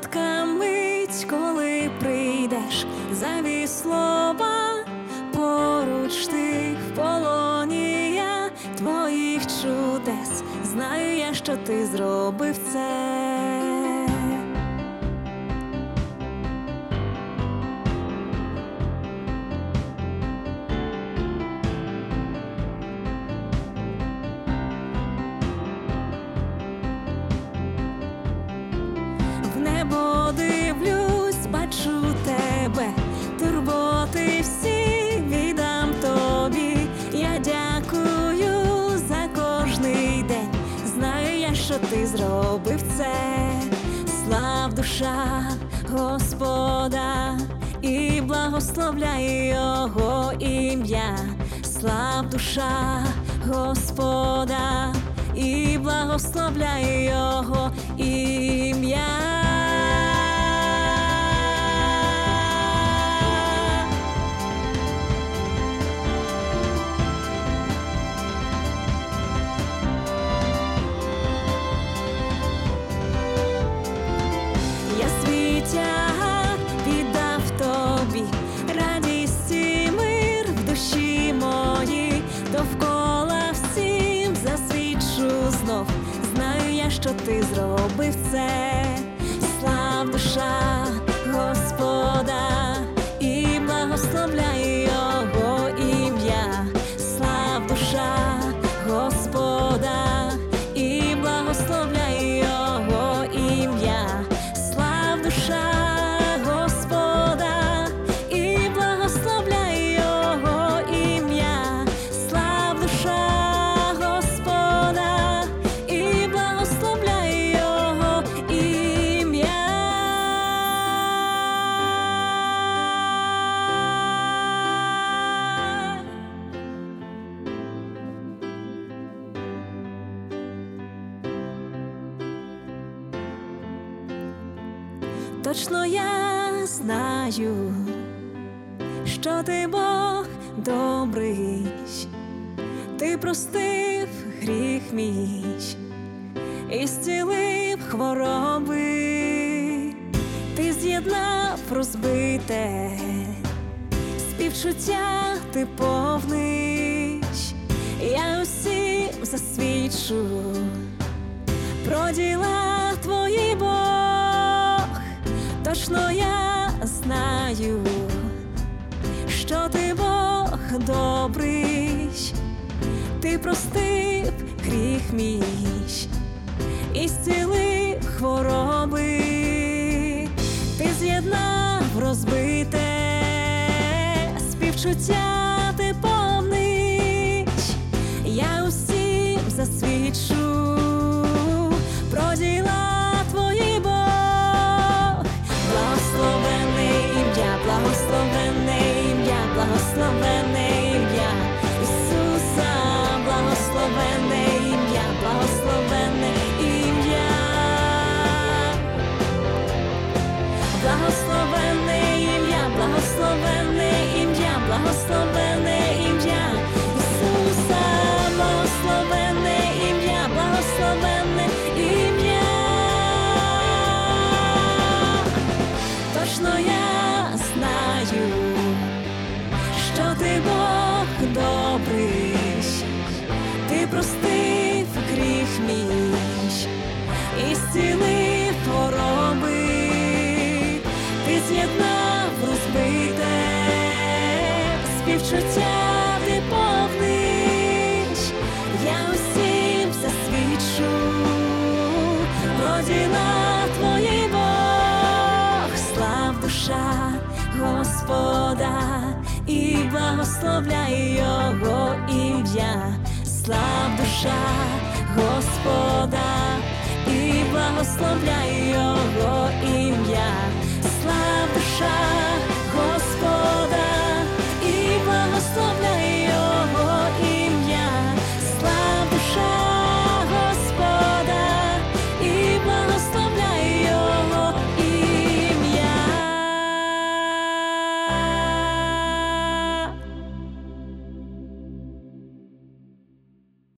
Коротка мить, коли прийдеш, заві слова, поруч ти в полоні я твоїх чудес, знаю я, що ти зробив це. В небо дивлюсь, бачу тебе, турботи всі віддам тобі. Я дякую за кожний день, знаю я, що ти зробив це. Слав душа Господа і благословляй Його ім'я. Слав душа Господа і благословляй Його ім'я. Я свій тягар віддав тобі, радість і мир в душі моїй, довкола всім засвідчу знов, знаю я, що ти зробив це. Слав душа Господа і благословляй Його ім'я. Слав душа Господа і благословляй Його ім'я. Слав душа Господа і благословляй Його ім'я. Слав душа Господа і благословляй Його ім'я. Точно я знаю, що ти Бог добрий, ти простив гріх мій і зцілив хвороби, ти з'єднав розбите, співчуття ти повний, я усім засвідчу про діла твої, Бог. Точно я знаю, що ти Бог добрий, ти простив гріх мій і зцілив хвороби, ти з'єднав розбите, співчуття ти повний, я усім засвідчу про діла твої, Бог. Благословенне ім'я, благословенне ім'я, благословенне ім'я Ісуса, благословенне ім'я, благословенне ім'я. Благословенне ім'я, благословенне ім'я, благословенне ім'я Ісуса, благословенне ім'я, благословенне ім'я. Точно я знаю, що ти Бог добрий, ти простив гріх мій і зцілив хвороби, ти з'єднав розбите, співчуття ти повний, я усім засвідчу про діла твої, Бог. Слав душа Господа і благословляй Його ім'я. Слав душа Господа і благословляй